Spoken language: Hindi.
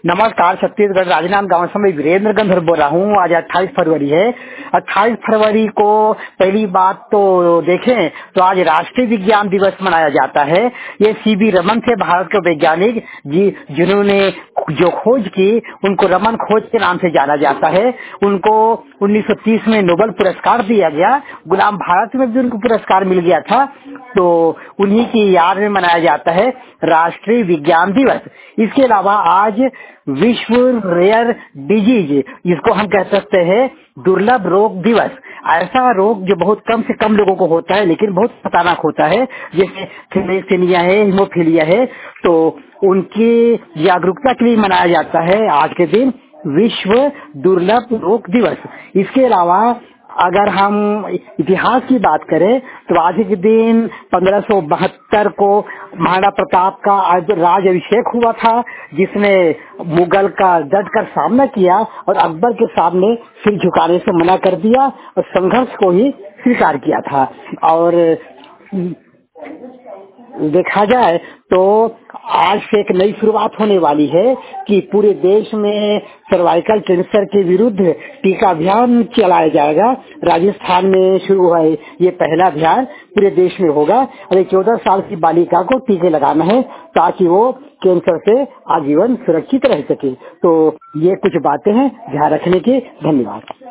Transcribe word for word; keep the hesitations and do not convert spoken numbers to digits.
नमस्कार। छत्तीसगढ़ राजनांद गांव से मैं वीरेंद्र गंधर बोल रहा हूँ। आज अट्ठाईस फरवरी है। अट्ठाईस फरवरी को पहली बात तो देखें तो आज राष्ट्रीय विज्ञान दिवस मनाया जाता है। ये सी वी रमन थे, भारत के वैज्ञानिक जी, जिन्होंने जो खोज की उनको रमन खोज के नाम से जाना जाता है। उनको उन्नीस सौ तीस में नोबेल पुरस्कार दिया गया। गुलाम भारत में भी उनको पुरस्कार मिल गया था, तो उन्हीं की याद में मनाया जाता है राष्ट्रीय विज्ञान दिवस। इसके अलावा आज विश्व रेयर डिजीज, जिसको हम कह सकते हैं दुर्लभ रोग दिवस। ऐसा रोग जो बहुत कम से कम लोगों को होता है लेकिन बहुत खतरनाक होता है, जैसे थैलेसीमिया है, हीमोफीलिया है, तो उनकी जागरूकता के लिए मनाया जाता है आज के दिन विश्व दुर्लभ रोग दिवस। इसके अलावा अगर हम इतिहास की बात करें तो आज के दिन पंद्रह सौ बहत्तर को महाराणा प्रताप का राज अभिषेक हुआ था, जिसने मुगल का डट कर सामना किया और अकबर के सामने सिर झुकाने से मना कर दिया और संघर्ष को ही स्वीकार किया था। और देखा जाए तो आज से एक नई शुरुआत होने वाली है कि पूरे देश में सर्वाइकल कैंसर के विरुद्ध टीका अभियान चलाया जाएगा। राजस्थान में शुरू हुआ है ये पहला अभियान, पूरे देश में होगा और चौदह साल की बालिका को टीके लगाना है ताकि वो कैंसर से आजीवन सुरक्षित रह सके। तो ये कुछ बातें हैं ध्यान रखने की। धन्यवाद।